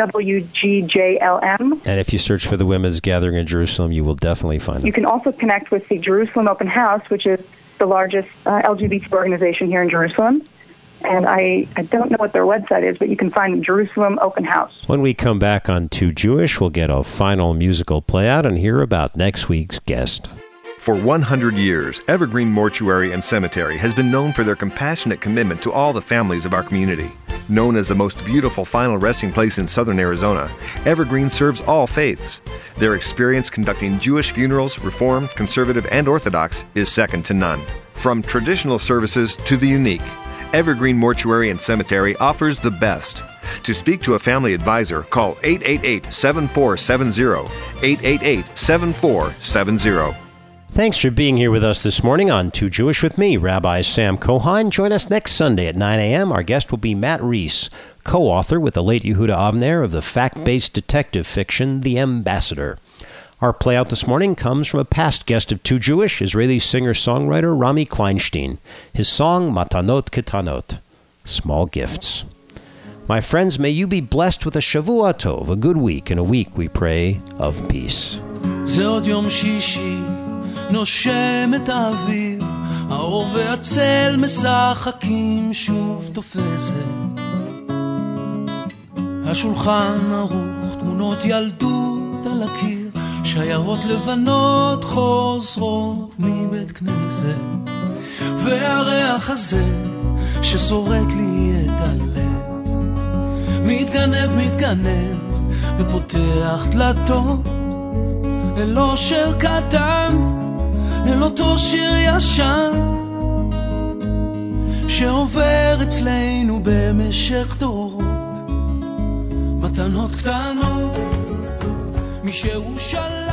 WGJLM. And if you search for the Women's Gathering in Jerusalem, you will definitely find them. You can also connect with the Jerusalem Open House, which is the largest uh, L G B T organization here in Jerusalem. And I, I don't know what their website is, but you can find Jerusalem Open House. When we come back on Too Jewish, we'll get a final musical play out and hear about next week's guest. For one hundred years, Evergreen Mortuary and Cemetery has been known for their compassionate commitment to all the families of our community. Known as the most beautiful final resting place in southern Arizona, Evergreen serves all faiths. Their experience conducting Jewish funerals, Reformed, Conservative, and Orthodox is second to none. From traditional services to the unique, Evergreen Mortuary and Cemetery offers the best. To speak to a family advisor, call eight eight eight, seven four seven zero, eight eight eight, seven four seven zero. Thanks for being here with us this morning on Too Jewish with me, Rabbi Sam Cohen. Join us next Sunday at nine a.m. Our guest will be Matt Reese, co-author with the late Yehuda Avner of the fact-based detective fiction, The Ambassador. Our play out this morning comes from a past guest of Too Jewish, Israeli singer-songwriter Rami Kleinstein. His song, Matanot Ketanot, Small Gifts. My friends, may you be blessed with a Shavua Tov, a good week, and a week, we pray, of peace. זה עוד יום שישי, נושם את האוויר, האור והצל משחקים שוב תופסת. השולחן ערוך, תמונות ילדות על הקיר, שיירות לבנות חוזרות מבית כנסת, והריח הזה ששורט לי את הלב, מתגנב מתגנב ופותח דלתות אל אושר קטן, אל אותו שיר ישן שעובר אצלנו במשך דורות, מתנות קטנות משרושלים